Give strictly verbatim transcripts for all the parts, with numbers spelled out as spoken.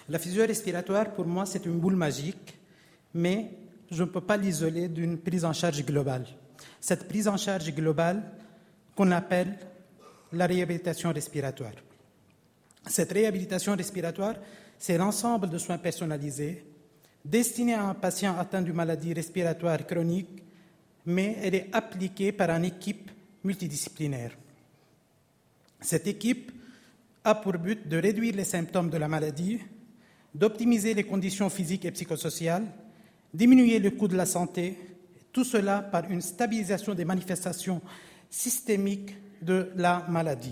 La physio-respiratoire, pour moi, c'est une boule magique, mais je ne peux pas l'isoler d'une prise en charge globale. Cette prise en charge globale qu'on appelle la réhabilitation respiratoire. Cette réhabilitation respiratoire, c'est l'ensemble de soins personnalisés destinés à un patient atteint d'une maladie respiratoire chronique, mais elle est appliquée par une équipe multidisciplinaire. Cette équipe a pour but de réduire les symptômes de la maladie, d'optimiser les conditions physiques et psychosociales, diminuer le coût de la santé, tout cela par une stabilisation des manifestations systémiques de la maladie.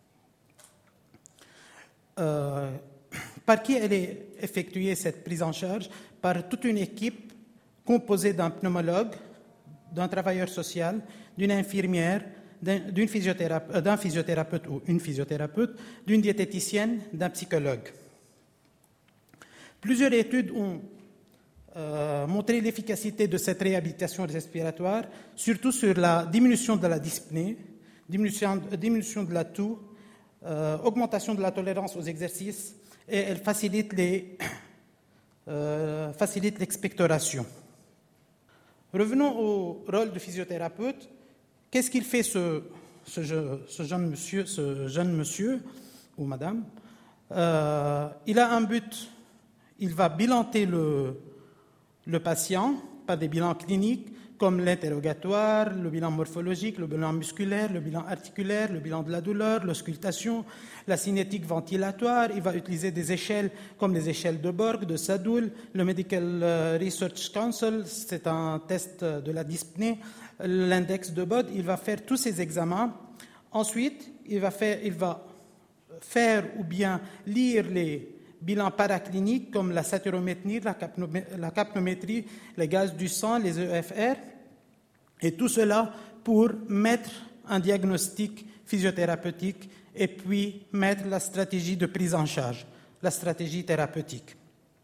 Euh, par qui elle est effectuée, cette prise en charge? Par toute une équipe composée d'un pneumologue, d'un travailleur social, d'une infirmière, d'un, d'une physiothérapeute, d'un physiothérapeute ou une physiothérapeute, d'une diététicienne, d'un psychologue. Plusieurs études ont euh, montré l'efficacité de cette réhabilitation respiratoire, surtout sur la diminution de la dyspnée, diminution, diminution de la toux, euh, augmentation de la tolérance aux exercices, et elle facilite, les, euh, facilite l'expectoration. Revenons au rôle de physiothérapeute. Qu'est-ce qu'il fait ce, ce, ce, jeune, monsieur, ce jeune monsieur ou madame? euh, Il a un but. Il va bilanter le, le patient par des bilans cliniques comme l'interrogatoire, le bilan morphologique, le bilan musculaire, le bilan articulaire, le bilan de la douleur, l'auscultation, la cinétique ventilatoire. Il va utiliser des échelles comme les échelles de Borg, de Sadoul, le Medical Research Council, c'est un test de la dyspnée, l'index de Bode. Il va faire tous ces examens. Ensuite, il va faire, il va faire ou bien lire les bilans paracliniques comme la saturométrie, la, capnomé- la capnométrie, les gaz du sang, les E F R, et tout cela pour mettre un diagnostic physiothérapeutique et puis mettre la stratégie de prise en charge, la stratégie thérapeutique.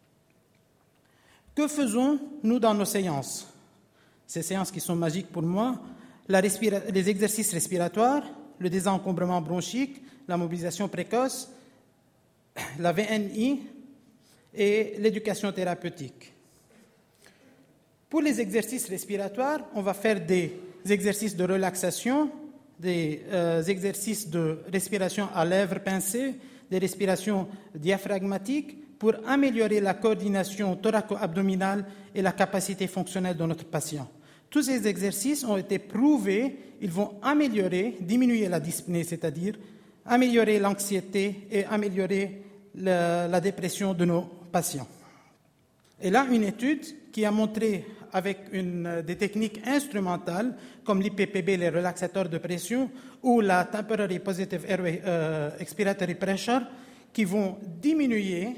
Que faisons-nous dans nos séances? Ces séances qui sont magiques pour moi, la respira- les exercices respiratoires, le désencombrement bronchique, la mobilisation précoce, la V N I et l'éducation thérapeutique. Pour les exercices respiratoires, on va faire des exercices de relaxation, des euh, exercices de respiration à lèvres pincées, des respirations diaphragmatiques pour améliorer la coordination thoraco-abdominale et la capacité fonctionnelle de notre patient. Tous ces exercices ont été prouvés, ils vont améliorer, diminuer la dyspnée, c'est-à-dire améliorer l'anxiété et améliorer la, la dépression de nos patients. Et là, une étude qui a montré avec une, des techniques instrumentales comme l'I P P B, les relaxateurs de pression, ou la Temporary Positive Airway euh, Expiratory Pressure, qui vont diminuer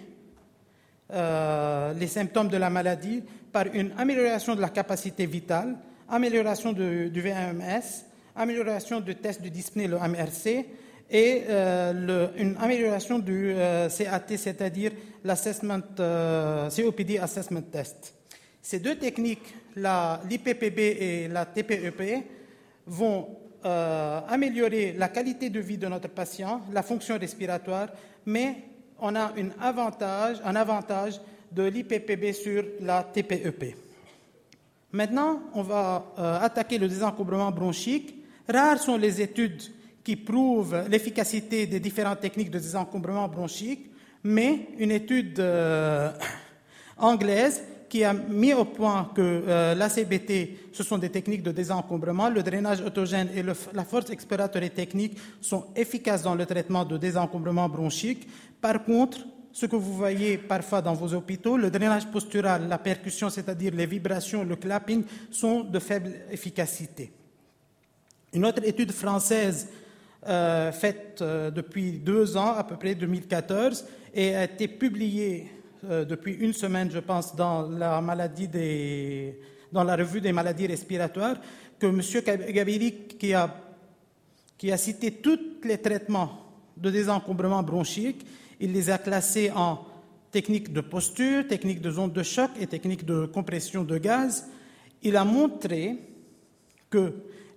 euh, les symptômes de la maladie par une amélioration de la capacité vitale, amélioration de, du V M S, amélioration du test de dyspnée, le M R C, et euh, le, une amélioration du euh, C A T, c'est-à-dire l'assessment, euh, C O P D Assessment Test. Ces deux techniques, la, l'I P P B et la T P E P, vont euh, améliorer la qualité de vie de notre patient, la fonction respiratoire, mais on a une avantage, un avantage de l'I P P B sur la T P E P. Maintenant, on va euh, attaquer le désencombrement bronchique. Rares sont les études qui prouvent l'efficacité des différentes techniques de désencombrement bronchique, mais une étude euh, anglaise qui a mis au point que euh, l'A C B T, ce sont des techniques de désencombrement, le drainage autogène et le, la force expiratoire technique sont efficaces dans le traitement de désencombrement bronchique. Par contre, ce que vous voyez parfois dans vos hôpitaux, le drainage postural, la percussion, c'est-à-dire les vibrations, le clapping, sont de faible efficacité. Une autre étude française euh, faite euh, depuis deux ans, à peu près deux mille quatorze, et a été publiée euh, depuis une semaine, je pense, dans la, maladie des, dans la revue des maladies respiratoires, que M. Gabiri, qui a, qui a cité tous les traitements de désencombrement bronchique, il les a classés en technique de posture, technique de zone de choc et technique de compression de gaz. Il a montré que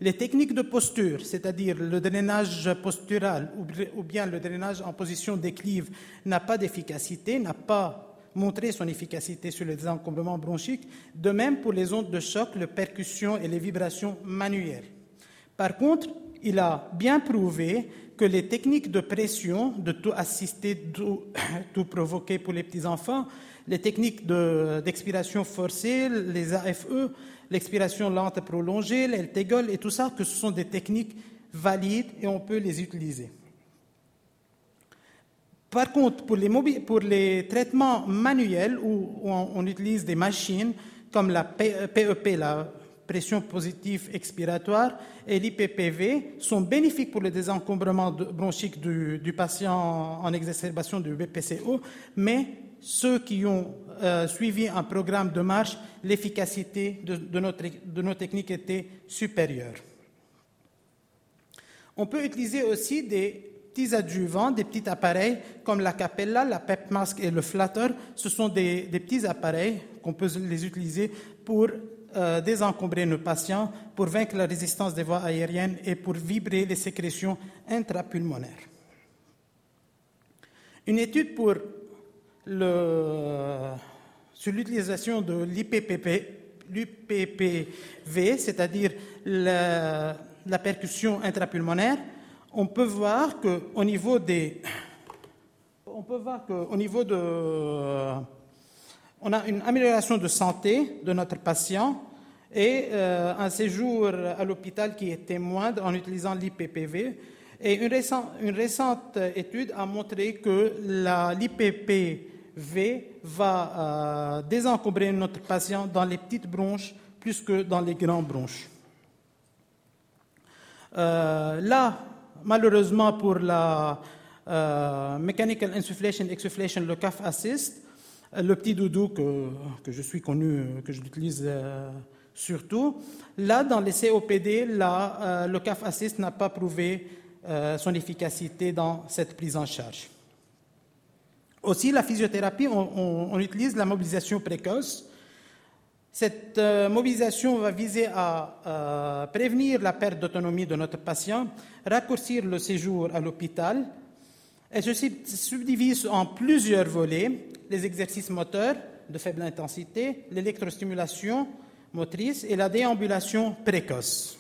Les techniques de posture, c'est-à-dire le drainage postural ou bien le drainage en position d'éclive, n'a pas d'efficacité, n'a pas montré son efficacité sur le désencombrement bronchique. De même pour les ondes de choc, les percussions et les vibrations manuelles. Par contre, il a bien prouvé que les techniques de pression, de tout assister, tout, tout provoquer pour les petits-enfants, les techniques de, d'expiration forcée, les A F E, l'expiration lente et prolongée, l'Eltegol et tout ça, que ce sont des techniques valides et on peut les utiliser. Par contre, pour les, mobi- pour les traitements manuels où on, on utilise des machines comme la P E P, la pression positive expiratoire, et l'I P P V sont bénéfiques pour le désencombrement de, bronchique du, du patient en exacerbation du B P C O, mais ceux qui ont euh, suivi un programme de marche, l'efficacité de, de, notre, de nos techniques était supérieure. On peut utiliser aussi des petits adjuvants, des petits appareils comme la Capella, la Pep Mask et le Flatter. Ce sont des, des petits appareils qu'on peut les utiliser pour euh, désencombrer nos patients, pour vaincre la résistance des voies aériennes et pour vibrer les sécrétions intrapulmonaires. Une étude pour Le, sur l'utilisation de l'I P P V, c'est-à-dire la, la percussion intrapulmonaire, on peut voir qu'au niveau des, on peut voir qu'au niveau de, on a une amélioration de santé de notre patient et euh, un séjour à l'hôpital qui est témoin en utilisant l'I P P V. Et une récente, une récente étude a montré que la, l'I P P V va euh, désencombrer notre patient dans les petites bronches plus que dans les grandes bronches. Euh, là, malheureusement pour la euh, Mechanical Insufflation Exsufflation, le C A F Assist, le petit doudou que, que je suis connu, que je l'utilise euh, surtout, là, dans les C O P D, là, euh, le C A F Assist n'a pas prouvé euh, son efficacité dans cette prise en charge. Aussi, la physiothérapie, on, on, on utilise la mobilisation précoce. Cette euh, mobilisation va viser à euh, prévenir la perte d'autonomie de notre patient, raccourcir le séjour à l'hôpital. Elle se subdivise en plusieurs volets, les exercices moteurs de faible intensité, l'électrostimulation motrice et la déambulation précoce.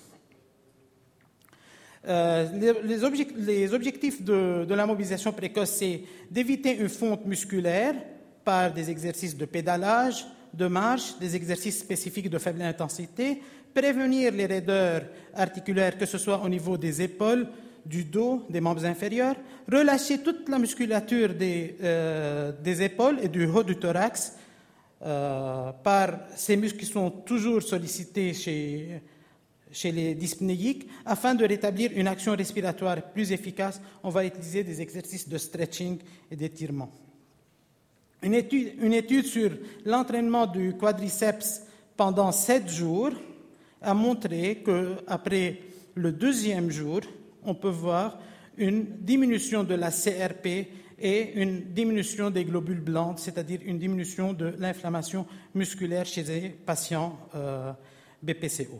Euh, les, les, objectifs, les objectifs de, de la mobilisation précoce, c'est d'éviter une fonte musculaire par des exercices de pédalage, de marche, des exercices spécifiques de faible intensité, prévenir les raideurs articulaires, que ce soit au niveau des épaules, du dos, des membres inférieurs, relâcher toute la musculature des, euh, des épaules et du haut du thorax euh, par ces muscles qui sont toujours sollicités chez chez les dyspnéiques, afin de rétablir une action respiratoire plus efficace, on va utiliser des exercices de stretching et d'étirement. Une étude, une étude sur l'entraînement du quadriceps pendant sept jours a montré qu'après le deuxième jour, on peut voir une diminution de la C R P et une diminution des globules blancs, c'est-à-dire une diminution de l'inflammation musculaire chez les patients euh, B P C O.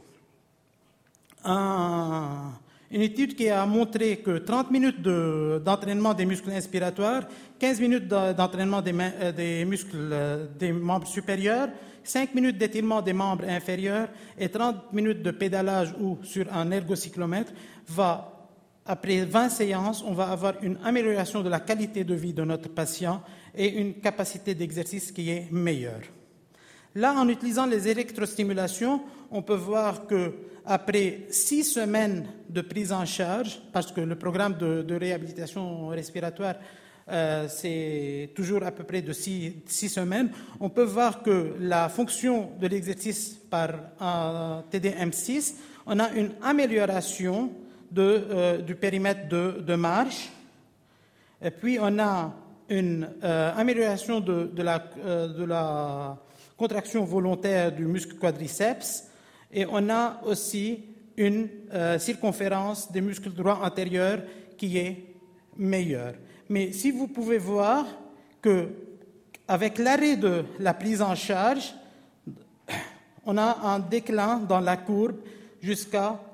Un, une étude qui a montré que trente minutes de, d'entraînement des muscles inspiratoires, quinze minutes d'entraînement des, mains, des muscles des membres supérieurs, cinq minutes d'étirement des membres inférieurs et trente minutes de pédalage ou sur un ergocyclomètre, va, après vingt séances, on va avoir une amélioration de la qualité de vie de notre patient et une capacité d'exercice qui est meilleure. Là, en utilisant les électrostimulations, on peut voir que après six semaines de prise en charge, parce que le programme de, de réhabilitation respiratoire, euh, c'est toujours à peu près de six, six semaines, on peut voir que la fonction de l'exercice par un T D M six, on a une amélioration de, euh, du périmètre de, de marche, et puis on a une euh, amélioration de, de, la, euh, de la contraction volontaire du muscle quadriceps, et on a aussi une euh, circonférence des muscles droits antérieurs qui est meilleure. Mais si vous pouvez voir qu'avec l'arrêt de la prise en charge, on a un déclin dans la courbe jusqu'à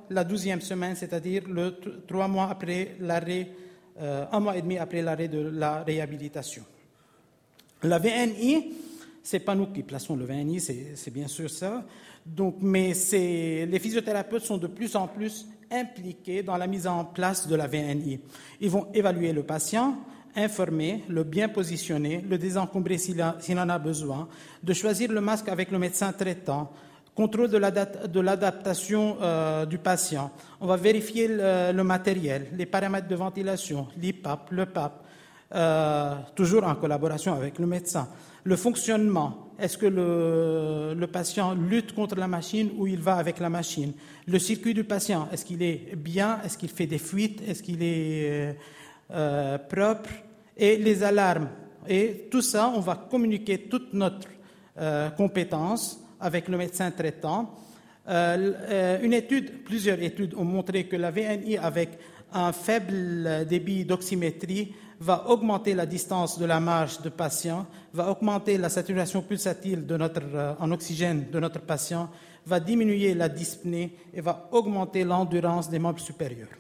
la douzième semaine, c'est-à-dire le t- trois mois après l'arrêt, euh, un mois et demi après l'arrêt de la réhabilitation. La V N I, c'est pas nous qui plaçons le V N I, c'est, c'est bien sûr ça. Donc, mais c'est, les physiothérapeutes sont de plus en plus impliqués dans la mise en place de la V N I. Ils vont évaluer le patient, informer, le bien positionner, le désencombrer s'il, a, s'il en a besoin, de choisir le masque avec le médecin traitant, contrôle de, l'adap- de l'adaptation euh, du patient. On va vérifier le, le matériel, les paramètres de ventilation, l'I P A P, le P A P, euh, toujours en collaboration avec le médecin. Le fonctionnement, est-ce que le, le patient lutte contre la machine ou il va avec la machine? Le circuit du patient, est-ce qu'il est bien? Est-ce qu'il fait des fuites? Est-ce qu'il est euh, euh, propre? Et les alarmes. Et tout ça, on va communiquer toute notre euh, compétence avec le médecin traitant. Euh, euh, une étude, plusieurs études ont montré que la V N I avec un faible débit d'oxymétrie va augmenter la distance de la marche de patient, va augmenter la saturation pulsatile de notre, euh, en oxygène de notre patient, va diminuer la dyspnée et va augmenter l'endurance des membres supérieurs.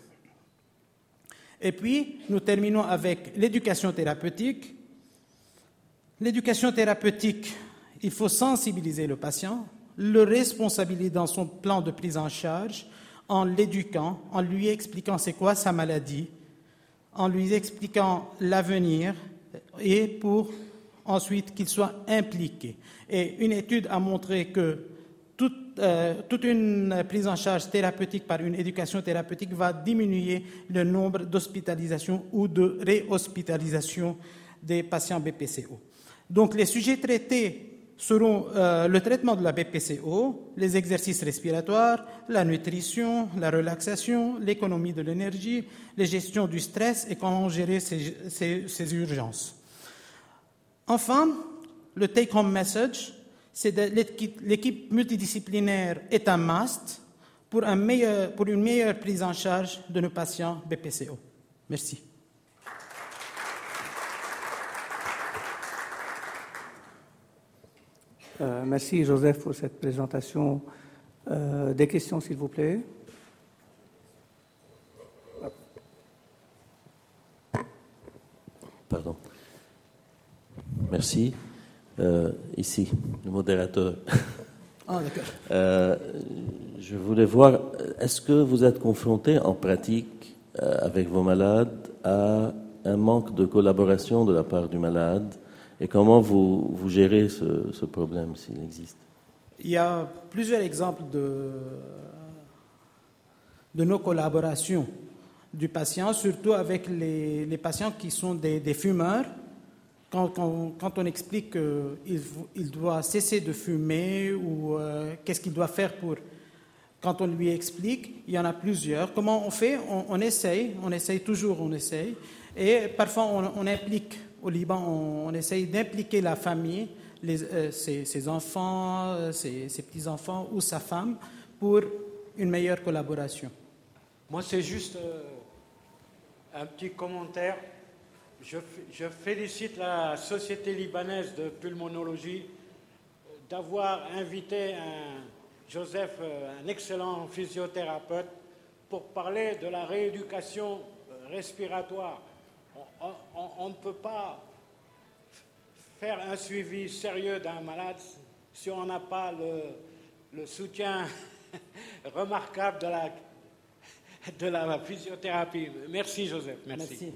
Et puis, nous terminons avec l'éducation thérapeutique. L'éducation thérapeutique, il faut sensibiliser le patient, le responsabiliser dans son plan de prise en charge, en l'éduquant, en lui expliquant c'est quoi sa maladie, en lui expliquant l'avenir et pour ensuite qu'il soit impliqué. Et une étude a montré que toute, euh, toute une prise en charge thérapeutique par une éducation thérapeutique va diminuer le nombre d'hospitalisations ou de réhospitalisations des patients B P C O. Donc les sujets traités seront euh, le traitement de la B P C O, les exercices respiratoires, la nutrition, la relaxation, l'économie de l'énergie, les gestions du stress et comment gérer ces, ces, ces urgences. Enfin, le take-home message, c'est que l'équipe, l'équipe multidisciplinaire est un must pour, un meilleur, pour une meilleure prise en charge de nos patients B P C O. Merci. Euh, merci Joseph pour cette présentation. Euh, des questions s'il vous plaît. Pardon. Merci. Euh, ici, le modérateur. Ah, d'accord. Euh, je voulais voir, est-ce que vous êtes confronté en pratique euh, avec vos malades à un manque de collaboration de la part du malade? Et comment vous, vous gérez ce, ce problème, s'il existe? Il y a plusieurs exemples de, de nos collaborations du patient, surtout avec les, les patients qui sont des, des fumeurs. Quand, quand, quand on explique qu'il il doit cesser de fumer ou euh, qu'est-ce qu'il doit faire pour... Quand on lui explique, il y en a plusieurs. Comment on fait? on, on essaye, on essaye toujours, on essaye. Et parfois, on, on implique... Au Liban, on, on essaye d'impliquer la famille, les, euh, ses, ses enfants, euh, ses, ses petits-enfants ou sa femme pour une meilleure collaboration. Moi, c'est juste euh, un petit commentaire. Je, je félicite la Société libanaise de pulmonologie d'avoir invité un, Joseph, un excellent physiothérapeute, pour parler de la rééducation respiratoire. On, on, on ne peut pas faire un suivi sérieux d'un malade si on n'a pas le, le soutien remarquable de la, de la physiothérapie. Merci Joseph. Merci. Merci.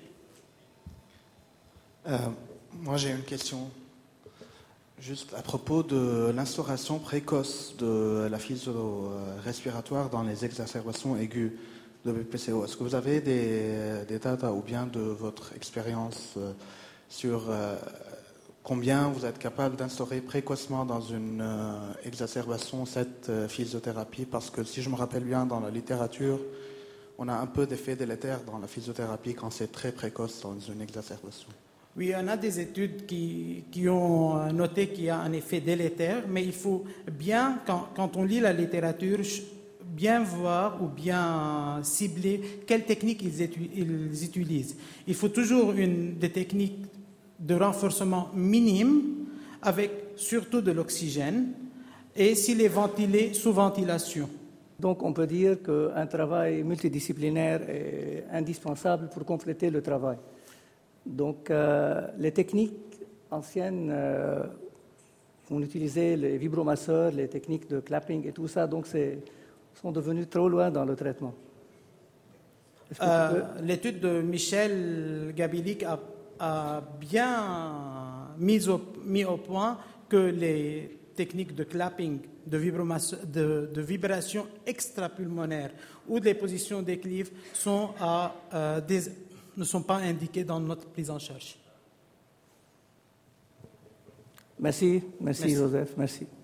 Euh, moi j'ai une question juste à propos de l'instauration précoce de la physio-respiratoire dans les exacerbations aiguës de B P C O. Est-ce que vous avez des, des data ou bien de votre expérience euh, sur euh, combien vous êtes capable d'instaurer précocement dans une euh, exacerbation cette euh, physiothérapie? Parce que si je me rappelle bien, dans la littérature, on a un peu d'effet délétère dans la physiothérapie quand c'est très précoce dans une exacerbation. Oui, on a des études qui, qui ont noté qu'il y a un effet délétère, mais il faut bien, quand, quand on lit la littérature, bien voir ou bien cibler quelles techniques ils, étu- ils utilisent. Il faut toujours une, des techniques de renforcement minime avec surtout de l'oxygène et s'il est ventilé sous ventilation. Donc on peut dire qu'un travail multidisciplinaire est indispensable pour compléter le travail. Donc euh, les techniques anciennes, euh, on utilisait les vibromasseurs, les techniques de clapping et tout ça, donc c'est, sont devenus trop loin dans le traitement. Euh, peux... L'étude de Michel Gabilic a, a bien mis au, mis au point que les techniques de clapping, de, de, de vibration extrapulmonaire ou des positions d'équilibre sont à, euh, des, ne sont pas indiquées dans notre prise en charge. Merci, merci, merci. Joseph, merci.